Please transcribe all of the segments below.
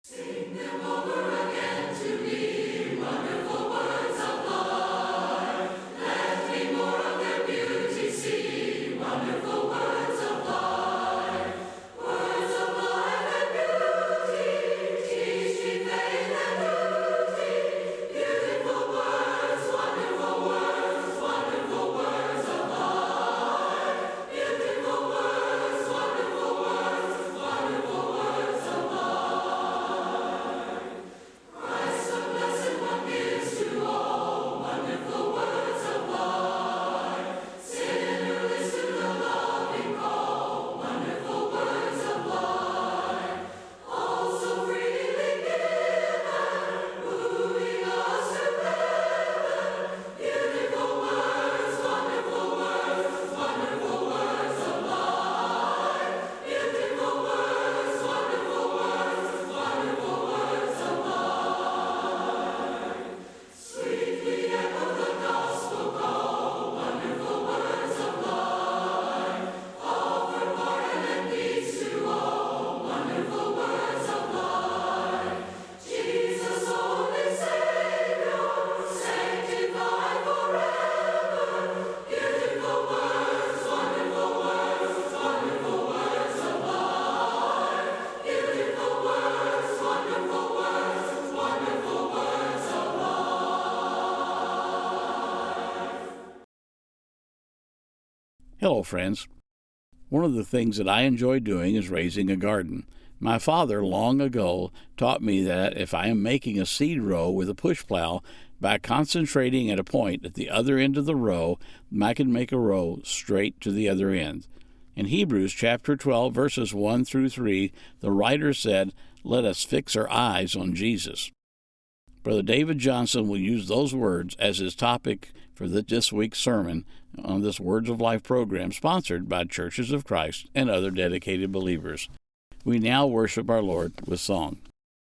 Hello, friends. One of the things that I enjoy doing is raising a garden. My father long ago taught me that if I am making a seed row with a push plow, by concentrating at a point at the other end of the row, I can make a row straight to the other end. In Hebrews chapter 12, verses 1 through 3, the writer said, "Let us fix our eyes on Jesus." Brother David Johnson will use those words as his topic for this week's sermon on this Words of Life program sponsored by Churches of Christ and other dedicated believers. We now worship our Lord with song.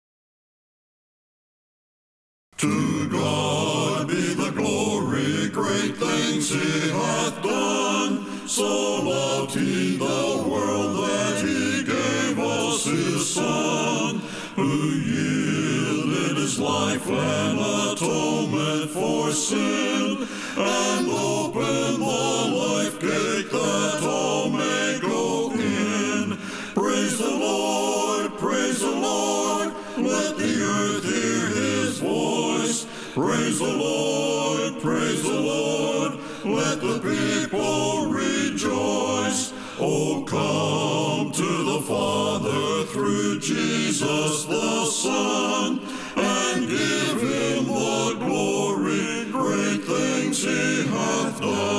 To God be the glory, great things he hath done. So loved he the world that he gave us his Son, who yielded his life an atonement for sin, and opened the life gate that all may go in. Praise the Lord, praise the Lord, let the earth hear his voice. Praise the Lord, praise the Lord, let the people rejoice. Oh, come to the Father through Jesus the Son, and give him the glory, great things he hath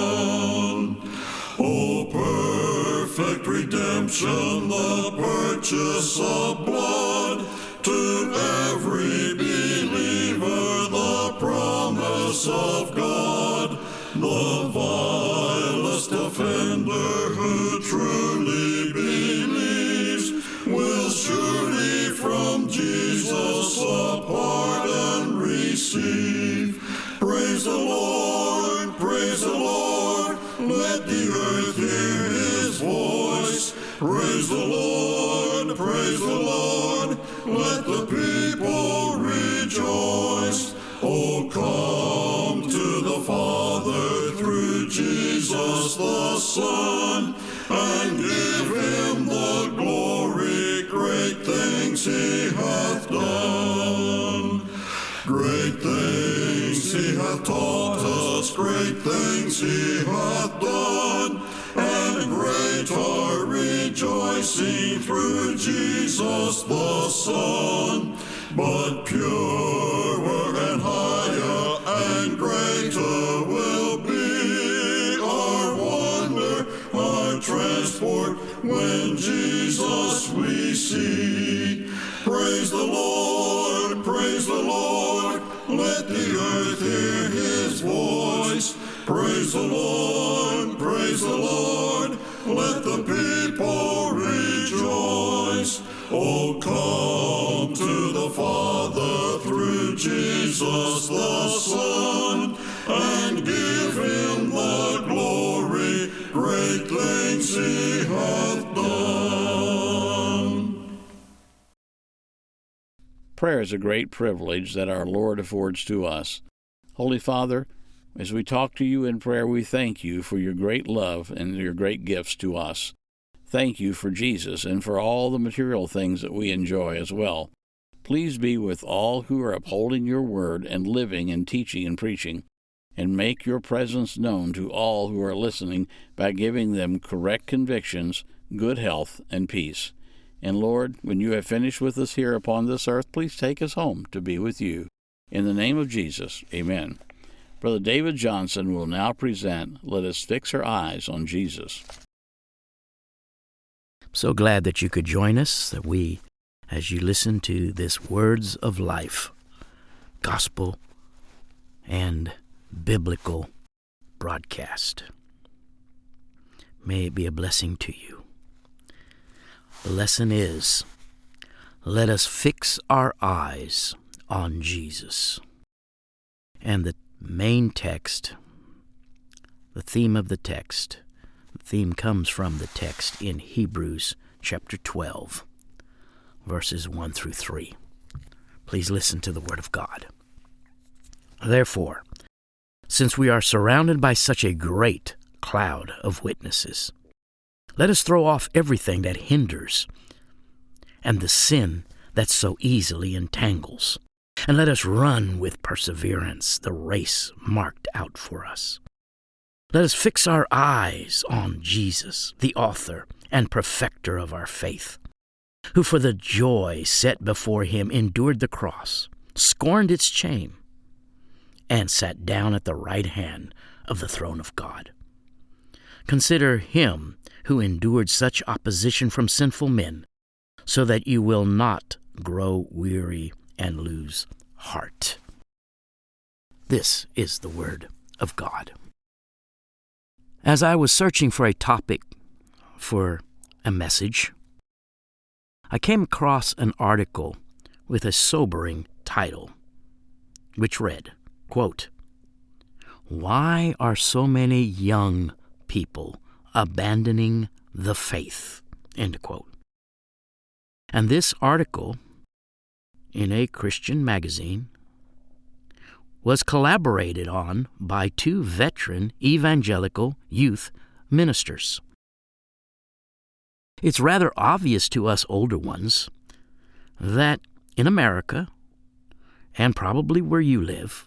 done. Oh, perfect redemption, the purchase of blood, to every believer the promise of God. The vilest offender who truly believes will surely from Jesus a pardon receive. Praise the Lord, praise the Lord, let the earth hear his voice. Praise the Lord, praise the Lord, let the people rejoice. Oh, come to the Father through Jesus the Son, and give him the glory, great things he hath done. Great things he hath taught us, great things he hath done, and great our rejoicing through Jesus the Son. But purer and higher and greater will be our wonder, our transport, when Jesus we see. Praise the Lord, praise the Lord, let the earth hear his voice. Praise the Lord, praise the Lord, let the people rejoice. Oh, come to the Father through Jesus the Son, and give him the glory, great things he hath done. prayer is a great privilege that our Lord affords to us. Holy Father, as we talk to you in prayer, we thank you for your great love and your great gifts to us. Thank you for Jesus and for all the material things that we enjoy as well. Please be with all who are upholding your word and living and teaching and preaching, and make your presence known to all who are listening by giving them correct convictions, good health, and peace. And Lord, when you have finished with us here upon this earth, please take us home to be with you. In the name of Jesus, amen. Brother David Johnson will now present Let Us Fix Our Eyes on Jesus. So glad that you could join us, as you listen to this Words of Life, gospel and biblical broadcast. May it be a blessing to you. The lesson is, let us fix our eyes on Jesus. And the main text, the theme of the text, the theme comes from the text in Hebrews chapter 12, verses 1 through 3. Please listen to the Word of God. Therefore, since we are surrounded by such a great cloud of witnesses, let us throw off everything that hinders and the sin that so easily entangles, and let us run with perseverance the race marked out for us. Let us fix our eyes on Jesus, the author and perfecter of our faith, who for the joy set before him endured the cross, scorned its shame, and sat down at the right hand of the throne of God. Consider him who endured such opposition from sinful men, so that you will not grow weary and lose heart. This is the Word of God. As I was searching for a topic for a message, I came across an article with a sobering title, which read, quote, "Why are so many young people abandoning the faith?" End quote. And this article in a Christian magazine was collaborated on by two veteran evangelical youth ministers. It's rather obvious to us older ones that in America, and probably where you live,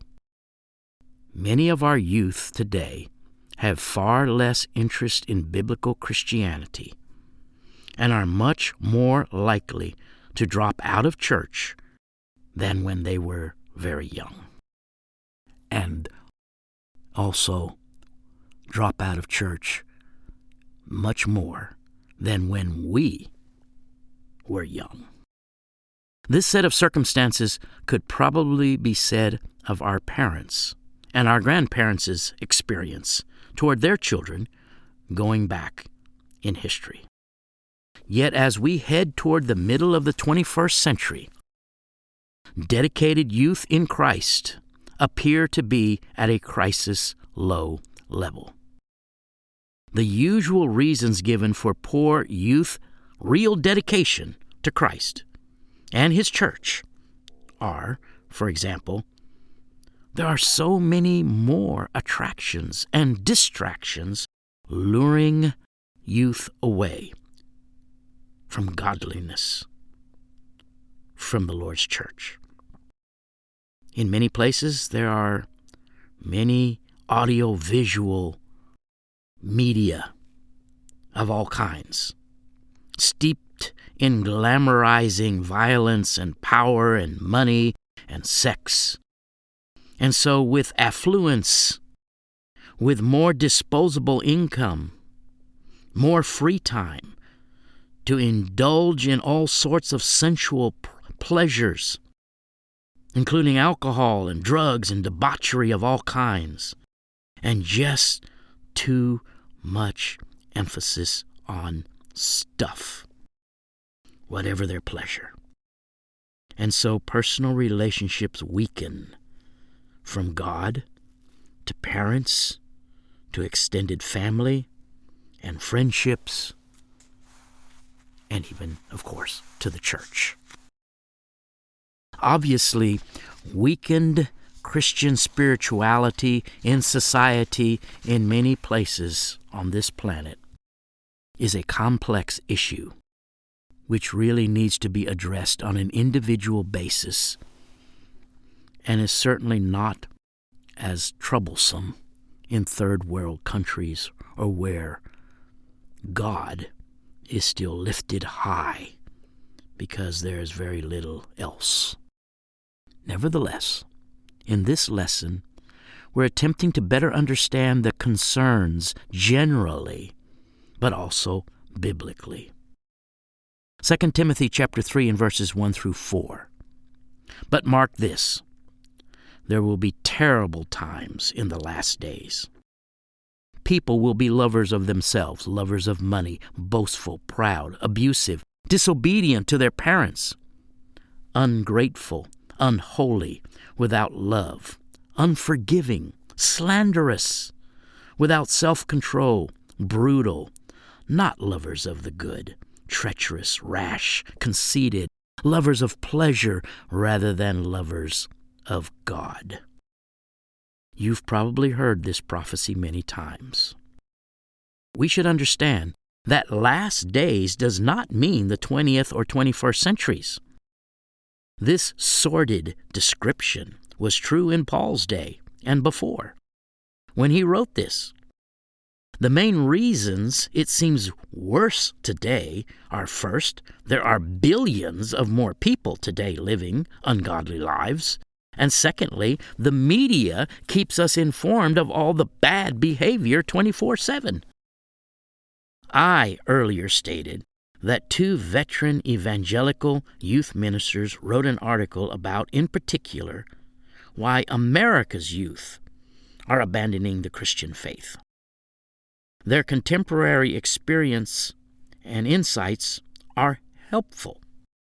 many of our youth today have far less interest in biblical Christianity and are much more likely to drop out of church than when they were very young. And also drop out of church much more than when we were young. This set of circumstances could probably be said of our parents and our grandparents' experience toward their children going back in history. Yet as we head toward the middle of the 21st century, dedicated youth in Christ appear to be at a crisis low level. The usual reasons given for poor youth real dedication to Christ and His church are, for example, there are so many more attractions and distractions luring youth away from godliness, from the Lord's church. In many places, there are many audio-visual media of all kinds, steeped in glamorizing violence and power and money and sex. And so with affluence, with more disposable income, more free time to indulge in all sorts of sensual pleasures, including alcohol and drugs and debauchery of all kinds, and just too much emphasis on stuff, whatever their pleasure. And so personal relationships weaken from God to parents to extended family and friendships, and even, of course, to the church. Obviously, weakened Christian spirituality in society in many places on this planet is a complex issue which really needs to be addressed on an individual basis and is certainly not as troublesome in third world countries or where God is still lifted high because there is very little else. Nevertheless, in this lesson, we're attempting to better understand the concerns generally, but also biblically. 2 Timothy chapter 3 and verses 1 through 4. But mark this, there will be terrible times in the last days. People will be lovers of themselves, lovers of money, boastful, proud, abusive, disobedient to their parents, ungrateful, unholy, without love, unforgiving, slanderous, without self-control, brutal, not lovers of the good, treacherous, rash, conceited, lovers of pleasure rather than lovers of God. You've probably heard this prophecy many times. We should understand that last days does not mean the 20th or 21st centuries. This sordid description was true in Paul's day and before, when he wrote this. The main reasons it seems worse today are, first, there are billions of more people today living ungodly lives, and secondly, the media keeps us informed of all the bad behavior 24/7. I earlier stated that 2 veteran evangelical youth ministers wrote an article about, in particular, why America's youth are abandoning the Christian faith. Their contemporary experience and insights are helpful.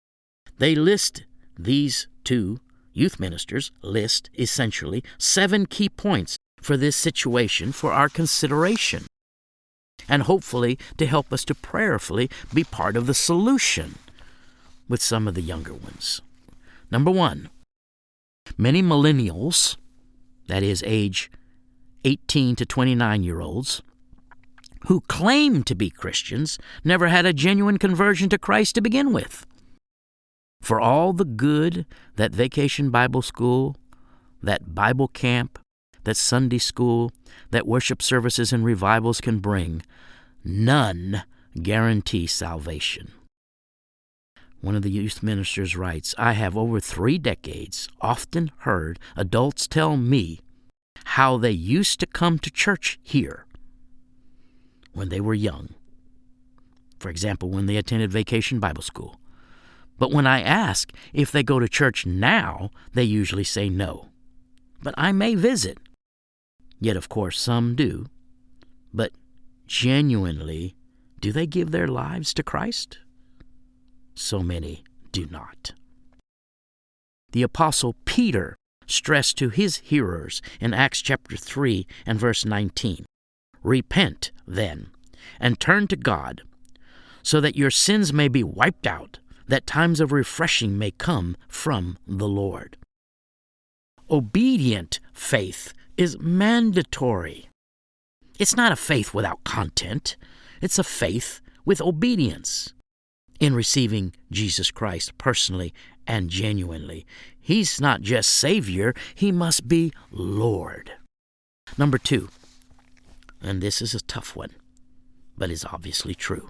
These 2 youth ministers list essentially 7 key points for this situation for our consideration, and hopefully to help us to prayerfully be part of the solution with some of the younger ones. Number 1, many millennials, that is age 18 to 29-year-olds, who claim to be Christians never had a genuine conversion to Christ to begin with. For all the good that Vacation Bible School, that Bible camp, that Sunday school, that worship services and revivals can bring, none guarantee salvation. One of the youth ministers writes, I have over 3 decades often heard adults tell me how they used to come to church here when they were young. For example, when they attended Vacation Bible School. But when I ask if they go to church now, they usually say no. But I may visit. Yet, of course, some do. But genuinely, do they give their lives to Christ? So many do not. The Apostle Peter stressed to his hearers in Acts chapter 3 and verse 19, Repent, then, and turn to God, so that your sins may be wiped out, that times of refreshing may come from the Lord. Obedient faith is mandatory. It's not a faith without content. It's a faith with obedience in receiving Jesus Christ personally and genuinely. He's not just Savior, He must be Lord. Number 2, and this is a tough one, but is obviously true.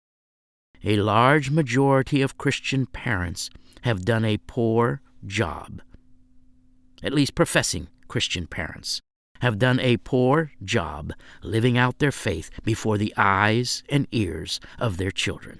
A large majority of Christian parents have done a poor job, at least professing Christian parents, have done a poor job living out their faith before the eyes and ears of their children.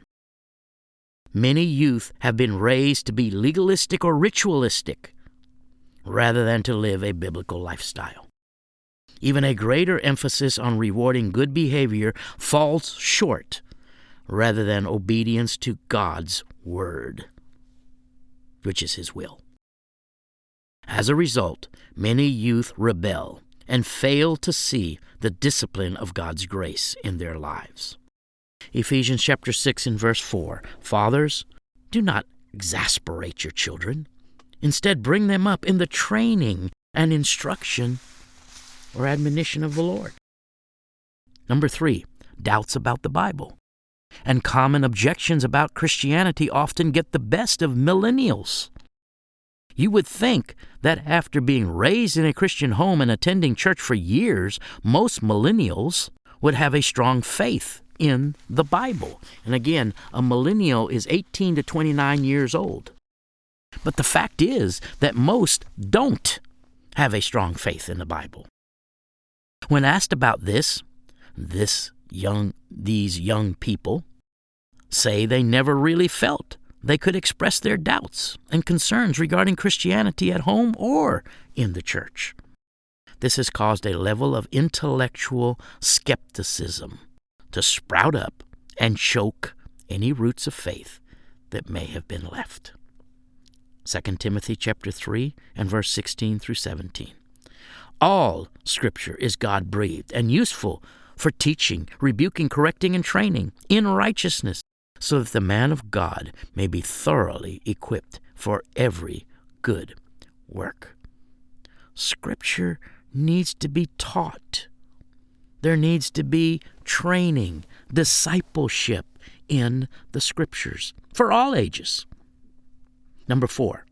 Many youth have been raised to be legalistic or ritualistic rather than to live a biblical lifestyle. Even a greater emphasis on rewarding good behavior falls short rather than obedience to God's Word, which is His will. As a result, many youth rebel and fail to see the discipline of God's grace in their lives. Ephesians chapter 6 and verse 4, Fathers, do not exasperate your children. Instead, bring them up in the training and instruction or admonition of the Lord. Number 3, doubts about the Bible and common objections about Christianity often get the best of millennials. You would think that after being raised in a Christian home and attending church for years, most millennials would have a strong faith in the Bible. And again, a millennial is 18 to 29 years old. But the fact is that most don't have a strong faith in the Bible. When asked about this, these young people say they never really felt they could express their doubts and concerns regarding Christianity at home or in the church. This has caused a level of intellectual skepticism to sprout up and choke any roots of faith that may have been left. 2 Timothy chapter 3 and verse 16 through 17. All Scripture is God-breathed and useful for teaching, rebuking, correcting, and training in righteousness, so that the man of God may be thoroughly equipped for every good work. Scripture needs to be taught. There needs to be training, discipleship in the Scriptures for all ages. Number 4,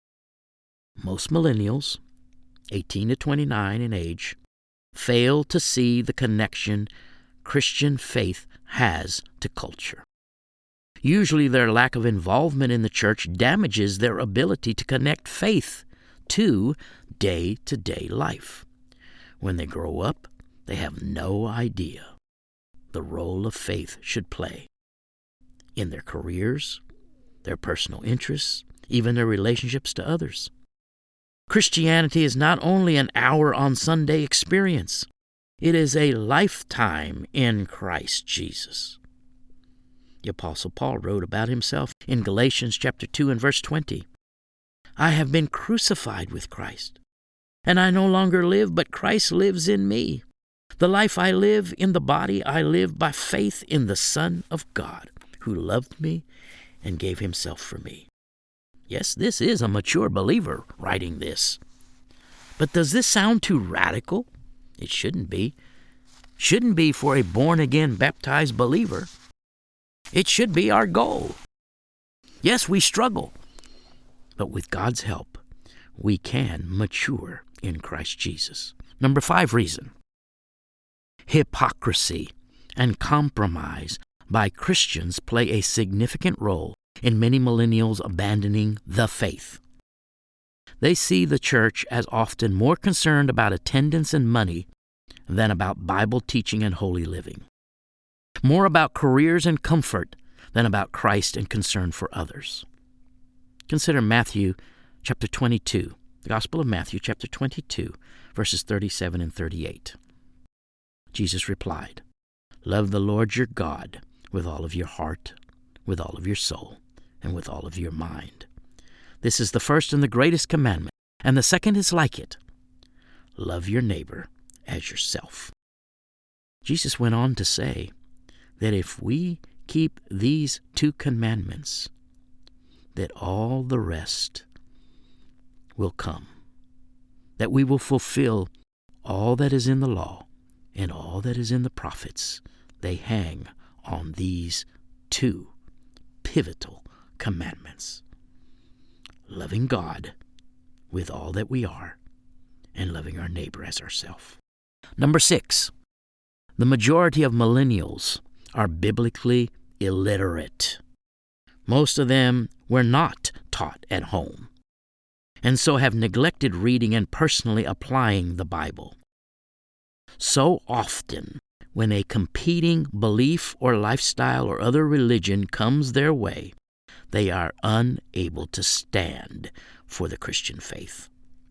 most millennials, 18 to 29 in age, fail to see the connection Christian faith has to culture. Usually their lack of involvement in the church damages their ability to connect faith to day-to-day life. When they grow up, they have no idea the role of faith should play in their careers, their personal interests, even their relationships to others. Christianity is not only an hour on Sunday experience, it is a lifetime in Christ Jesus. The Apostle Paul wrote about himself in Galatians chapter 2 and verse 20. I have been crucified with Christ, and I no longer live, but Christ lives in me. The life I live in the body, I live by faith in the Son of God, who loved me and gave himself for me. Yes, this is a mature believer writing this. But does this sound too radical? It shouldn't be. Shouldn't be for a born-again baptized believer. It should be our goal. Yes, we struggle, but with God's help, we can mature in Christ Jesus. Number 5 reason. Hypocrisy and compromise by Christians play a significant role in many millennials abandoning the faith. They see the church as often more concerned about attendance and money than about Bible teaching and holy living. More about careers and comfort than about Christ and concern for others. Consider Matthew chapter 22, the Gospel of Matthew chapter 22, verses 37 and 38. Jesus replied, Love the Lord your God with all of your heart, with all of your soul, and with all of your mind. This is the first and the greatest commandment, and the second is like it. Love your neighbor as yourself. Jesus went on to say that if we keep these 2 commandments, that all the rest will come, that we will fulfill all that is in the law and all that is in the prophets. They hang on these 2 pivotal commandments. Loving God with all that we are and loving our neighbor as ourselves. Number 6, the majority of millennials are biblically illiterate. Most of them were not taught at home, and so have neglected reading and personally applying the Bible. So often, when a competing belief or lifestyle or other religion comes their way, they are unable to stand for the Christian faith.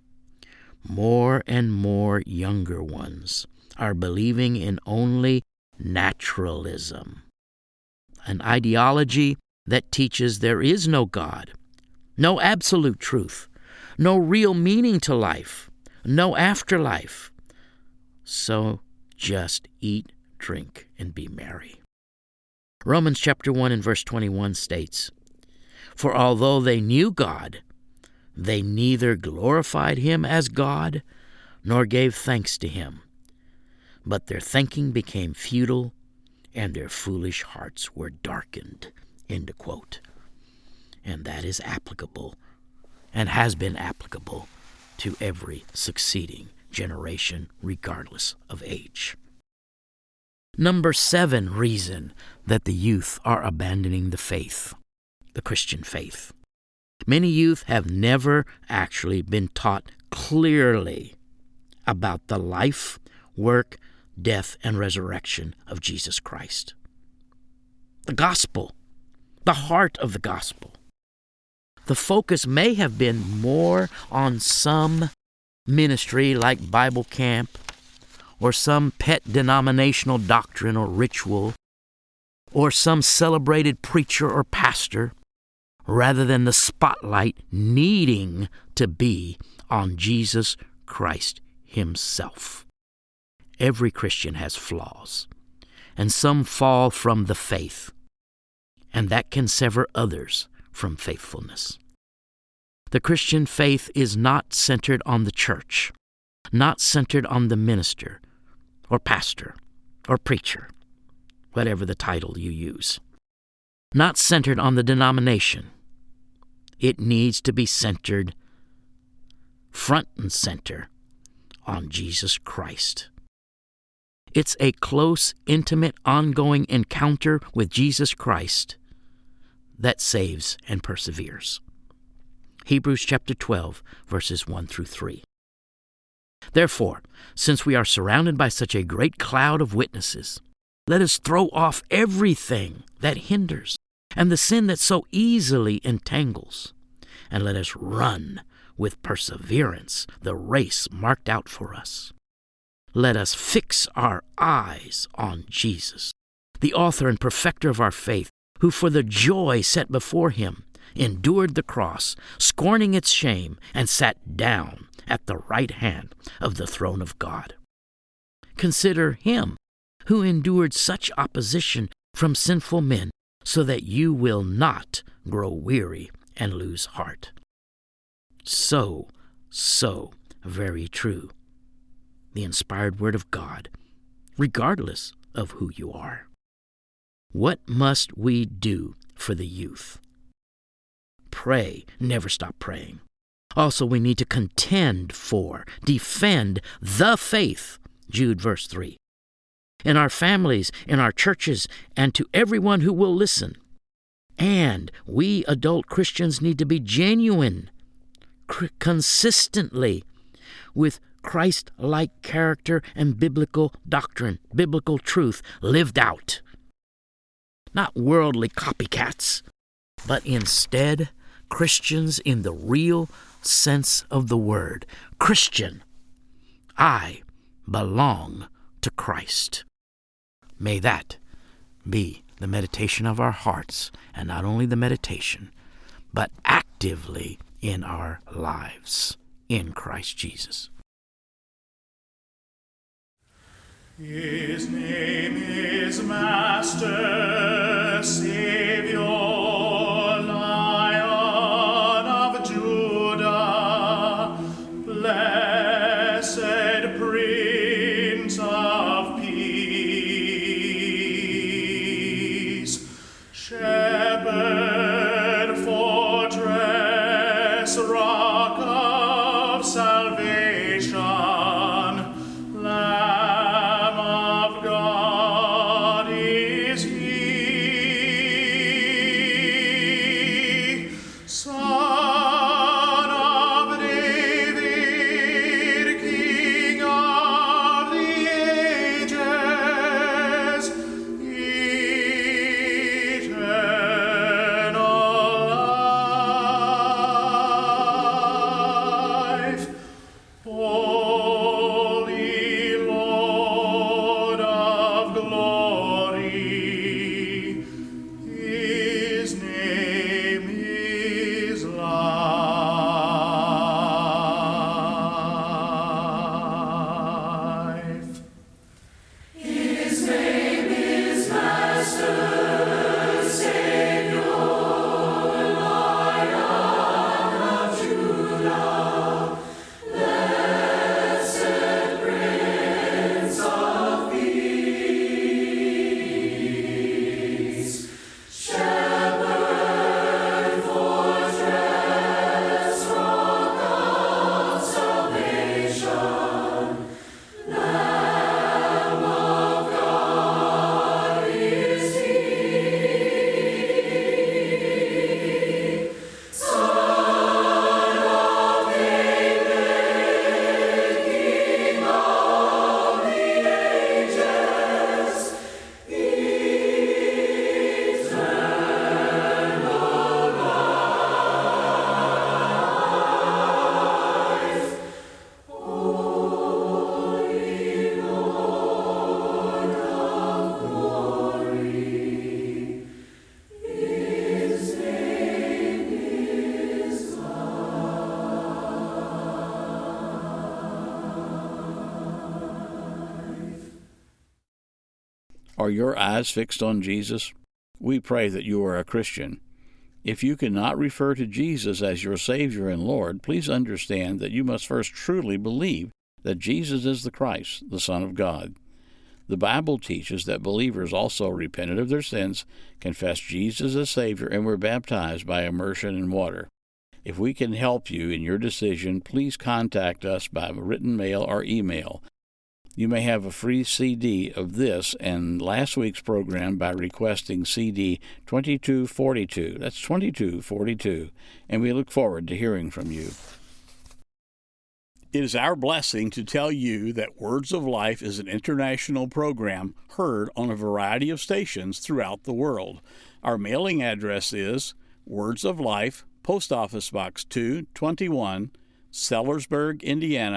More and more younger ones are believing in only naturalism, an ideology that teaches there is no God, no absolute truth, no real meaning to life, no afterlife. So just eat, drink, and be merry. Romans chapter 1 and verse 21 states, For although they knew God, They neither glorified him as God nor gave thanks to him, but their thinking became futile and their foolish hearts were darkened." End of quote. And that is applicable and has been applicable to every succeeding generation, regardless of age. Number 7 reason that the youth are abandoning the faith, the Christian faith. Many youth have never actually been taught clearly about the life, work, death, and resurrection of Jesus Christ. The gospel, the heart of the gospel. The focus may have been more on some ministry like Bible camp or some pet denominational doctrine or ritual or some celebrated preacher or pastor, rather than the spotlight needing to be on Jesus Christ himself. Every Christian has flaws, and some fall from the faith, and that can sever others from faithfulness. The Christian faith is not centered on the church, not centered on the minister or pastor or preacher, whatever the title you use, not centered on the denomination. It needs to be centered front and center on Jesus Christ. It's a close, intimate, ongoing encounter with Jesus Christ that saves and perseveres. Hebrews chapter 12, verses 1 through 3. Therefore, since we are surrounded by such a great cloud of witnesses, let us throw off everything that hinders and the sin that so easily entangles, and let us run with perseverance the race marked out for us. Let us fix our eyes on Jesus, the author and perfecter of our faith, who for the joy set before him endured the cross, scorning its shame, and sat down at the right hand of the throne of God. Consider him who endured such opposition from sinful men, so that you will not grow weary and lose heart. So very true. The inspired word of God, regardless of who you are. What must we do for the youth? Pray, never stop praying. Also, we need to contend for, defend the faith, Jude verse 3. In our families, in our churches, and to everyone who will listen. And we adult Christians need to be genuine, consistently, with Christ-like character and biblical doctrine, biblical truth lived out. Not worldly copycats, but instead Christians in the real sense of the word. Christian, I belong to Christ. May that be the meditation of our hearts, and not only the meditation, but actively in our lives in Christ Jesus. His name is Master, Savior, Lion of Judah, blessed Prince of Peace, Shepherd, fortress, rock of salvation, Lamb of God is he, Son of David, King of the ages, eternal life. Are your eyes fixed on Jesus? We pray that you are a Christian. If you cannot refer to Jesus as your Savior and Lord, please understand that you must first truly believe that Jesus is the Christ, the Son of God. The Bible teaches that believers also repented of their sins, confessed Jesus as Savior, and were baptized by immersion in water. If we can help you in your decision, please contact us by written mail or email. You may have a free CD of this and last week's program by requesting CD 2242. That's 2242, and we look forward to hearing from you. It is our blessing to tell you that Words of Life is an international program heard on a variety of stations throughout the world. Our mailing address is Words of Life, Post Office Box 221, Sellersburg, Indiana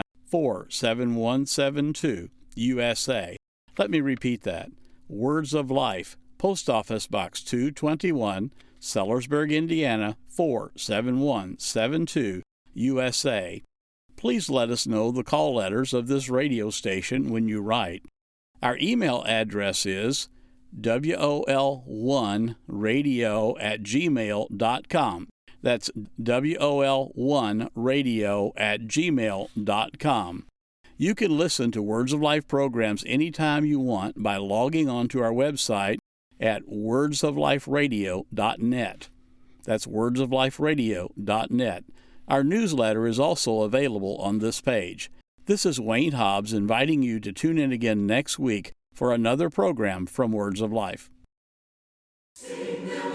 47172, USA. Let me repeat that. Words of Life, Post Office Box 221, Sellersburg, Indiana 47172, USA. Please let us know the call letters of this radio station when you write. Our email address is wol1radio@gmail.com. That's wol1radio@gmail.com. You can listen to Words of Life programs anytime you want by logging on to our website at wordsofliferadio.net. That's wordsofliferadio.net. Our newsletter is also available on this page. This is Wayne Hobbs inviting you to tune in again next week for another program from Words of Life. Sing